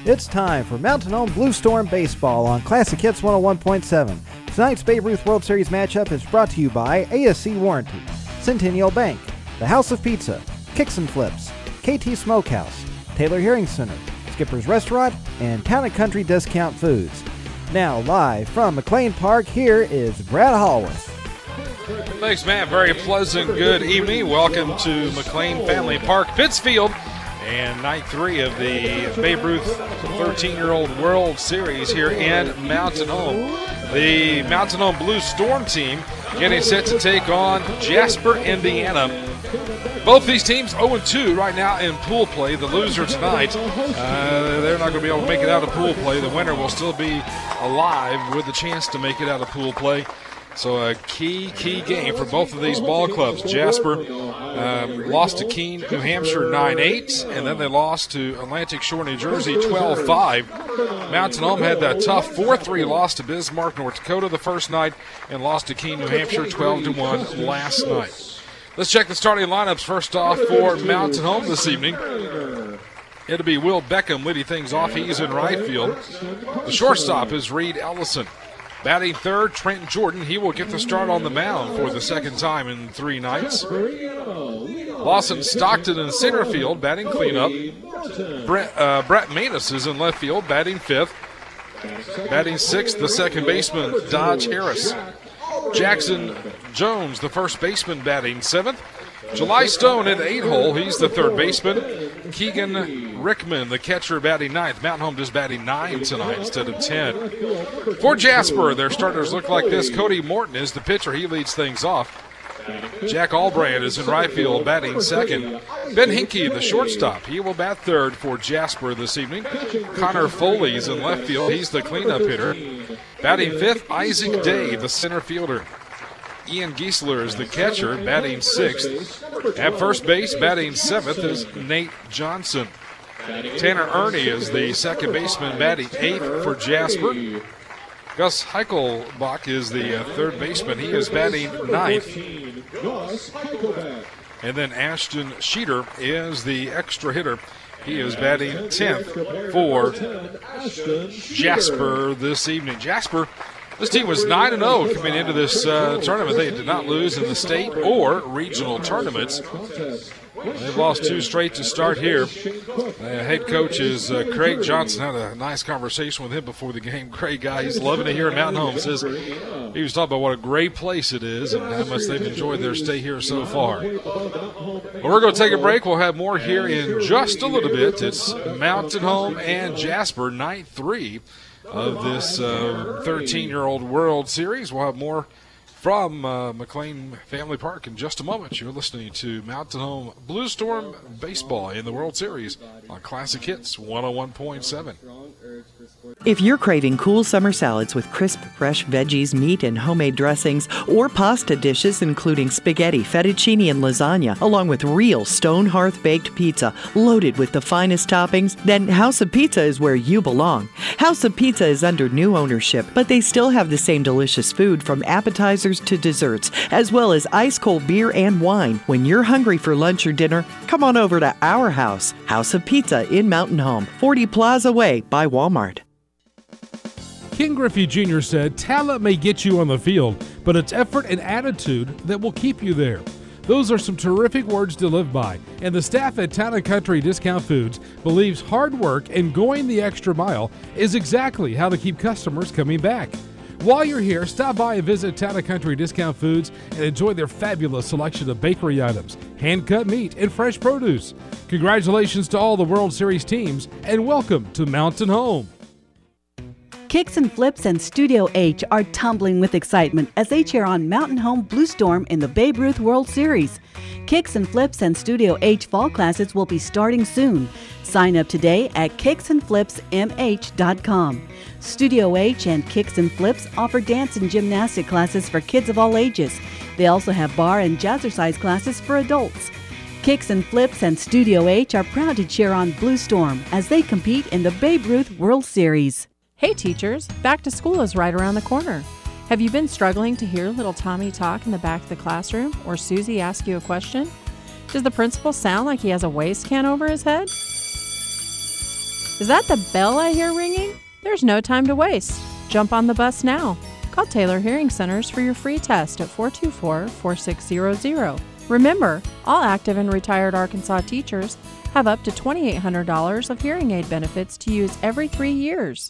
It's time for Mountain Home Blue Storm Baseball on Classic Hits 101.7. Tonight's Babe Ruth World Series matchup is brought to you by ASC Warranty, Centennial Bank, The House of Pizza, Kicks and Flips, KT Smokehouse, Taylor Hearing Center, Skipper's Restaurant, and Town & Country Discount Foods. Now live from McLean Park, here is Brad Hallworth. Thanks, Matt. Very pleasant good evening. Welcome to McLean Family Park, Pittsfield, and night 3 of the Babe Ruth 13-year-old World Series here in Mountain Home. The Mountain Home Blue Storm team getting set to take on Jasper, Indiana. Both these teams 0-2 right now in pool play. The loser tonight, they're not going to be able to make it out of pool play. The winner will still be alive with a chance to make it out of pool play. So a key game for both of these ball clubs. Jasper lost to Keene, New Hampshire 9-8, and then they lost to Atlantic Shore, New Jersey 12-5. Mountain Home had that tough 4-3 loss to Bismarck, North Dakota the first night, and lost to Keene, New Hampshire 12-1 last night. Let's check the starting lineups first off for Mountain Home this evening. It'll be Will Beckham leading things off. He's in right field. The shortstop is Reed Ellison. Batting third, Trent Jordan. He will get the start on the mound for the second time in 3 nights. Lawson Stockton in center field, batting cleanup. Brett Manus is in left field, batting fifth. Batting sixth, the second baseman, Dodge Harris. Jackson Jones, the first baseman, batting seventh. July Stone in the 8-hole. He's the third baseman. Keegan Rickman, the catcher, batting ninth. Mountain Home just batting 9 tonight instead of 10. For Jasper, their starters look like this. Cody Morton is the pitcher. He leads things off. Jack Albrand is in right field, batting second. Ben Hinkie, the shortstop. He will bat third for Jasper this evening. Connor Foley is in left field. He's the cleanup hitter. Batting fifth, Isaac Day, the center fielder. Ian Giesler is the catcher, batting sixth. At first base, batting seventh, is Nate Johnson. Tanner Ernie is the second baseman, batting eighth for Jasper. Gus Heichelbach is the third baseman. He is batting ninth. And then Ashton Sheeter is the extra hitter. He is batting 10th for Jasper this evening. Jasper, this team was 9-0 coming into this tournament. They did not lose in the state or regional tournaments. They've lost 2 straight to start here. Head coach is Craig Johnson. Had a nice conversation with him before the game. Craig, he's loving it here at Mountain Home. Says he was talking about what a great place it is and how much they've enjoyed their stay here so far. Well, we're going to take a break. We'll have more here in just a little bit. It's Mountain Home and Jasper, night 3 of this 13-year-old World Series. We'll have more from McLean Family Park in just a moment. You're listening to Mountain Home Blue Storm Baseball in the World Series on Classic Hits 101.7. If you're craving cool summer salads with crisp, fresh veggies, meat, and homemade dressings, or pasta dishes including spaghetti, fettuccine, and lasagna, along with real stone hearth-baked pizza loaded with the finest toppings, then House of Pizza is where you belong. House of Pizza is under new ownership, but they still have the same delicious food from appetizers to desserts, as well as ice-cold beer and wine. When you're hungry for lunch or dinner, come on over to our house, House of Pizza in Mountain Home, 40 Plaza Way by Walmart. Ken Griffey Jr. said, "Talent may get you on the field, but it's effort and attitude that will keep you there." Those are some terrific words to live by, and the staff at Town & Country Discount Foods believes hard work and going the extra mile is exactly how to keep customers coming back. While you're here, stop by and visit Town & Country Discount Foods and enjoy their fabulous selection of bakery items, hand-cut meat, and fresh produce. Congratulations to all the World Series teams, and welcome to Mountain Home. Kicks and Flips and Studio H are tumbling with excitement as they cheer on Mountain Home Blue Storm in the Babe Ruth World Series. Kicks and Flips and Studio H fall classes will be starting soon. Sign up today at kicksandflipsmh.com. Studio H and Kicks and Flips offer dance and gymnastic classes for kids of all ages. They also have bar and jazzercise classes for adults. Kicks and Flips and Studio H are proud to cheer on Blue Storm as they compete in the Babe Ruth World Series. Hey teachers, back to school is right around the corner. Have you been struggling to hear little Tommy talk in the back of the classroom or Susie ask you a question? Does the principal sound like he has a waste can over his head? Is that the bell I hear ringing? There's no time to waste. Jump on the bus now. Call Taylor Hearing Centers for your free test at 424-4600. Remember, all active and retired Arkansas teachers have up to $2,800 of hearing aid benefits to use every 3 years.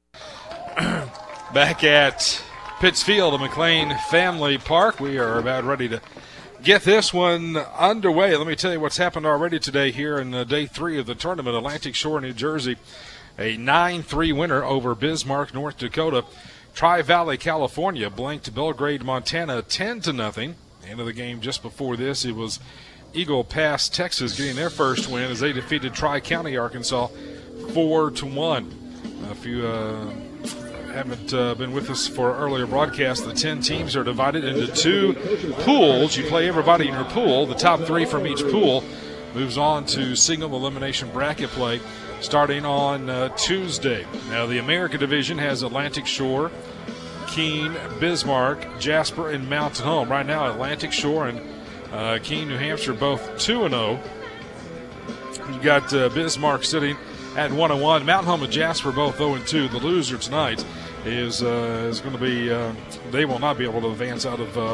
Back at Pittsfield at McLean Family Park, we are about ready to get this one underway. Let me tell you what's happened already today here in day 3 of the tournament. Atlantic Shore, New Jersey, a 9-3 winner over Bismarck, North Dakota. Tri-Valley, California, blanked Belgrade, Montana 10-0. End of the game just before this, it was Eagle Pass, Texas, getting their first win as they defeated Tri-County, Arkansas 4-1. If you haven't been with us for earlier broadcasts, the 10 teams are divided into 2 pools. You play everybody in your pool. The top 3 from each pool moves on to single elimination bracket play starting on Tuesday. Now, the America Division has Atlantic Shore, Keene, Bismarck, Jasper, and Mountain Home. Right now, Atlantic Shore and Keene, New Hampshire, both 2-0. You got Bismarck sitting at 1-1. Mountain Home and Jasper both 0-2. The loser tonight is going to be they will not be able to advance out of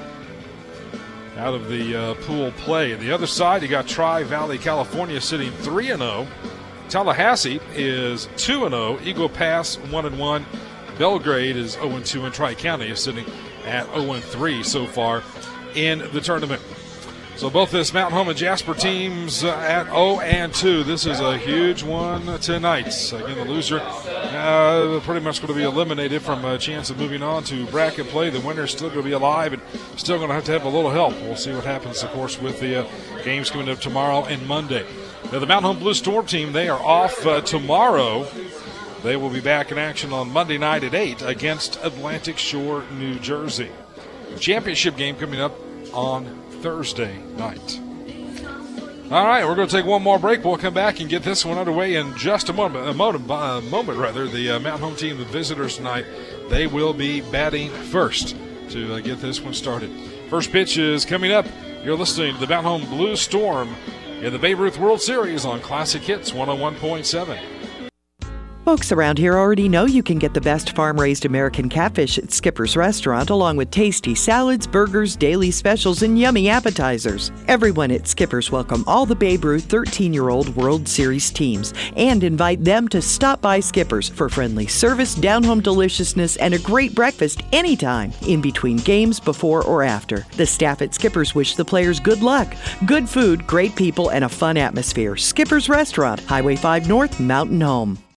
the pool play. On the other side, you got Tri-Valley, California, sitting 3-0. Tallahassee is 2-0. Eagle Pass 1-1. Belgrade is 0-2, and Tri-County is sitting at 0-3 so far in the tournament. So both this Mountain Home and Jasper teams at 0-2. This is a huge one tonight. Again, the loser pretty much going to be eliminated from a chance of moving on to bracket play. The winner's still going to be alive and still going to have a little help. We'll see what happens, of course, with the games coming up tomorrow and Monday. Now, the Mountain Home Blue Storm team, they are off tomorrow. They will be back in action on Monday night at 8 against Atlantic Shore, New Jersey. Championship game coming up on Thursday night. All right, we're going to take one more break. We'll come back and get this one underway in just a moment. The Mountain Home team, the visitors tonight, they will be batting first to get this one started. First pitch is coming up. You're listening to the Mountain Home Blue Storm in the Babe Ruth World Series on Classic Hits 101.7. Folks around here already know you can get the best farm-raised American catfish at Skipper's Restaurant, along with tasty salads, burgers, daily specials, and yummy appetizers. Everyone at Skipper's welcome all the Babe Ruth 13-year-old World Series teams and invite them to stop by Skipper's for friendly service, down-home deliciousness, and a great breakfast anytime, in between games, before or after. The staff at Skipper's wish the players good luck, good food, great people, and a fun atmosphere. Skipper's Restaurant, Highway 5 North, Mountain Home.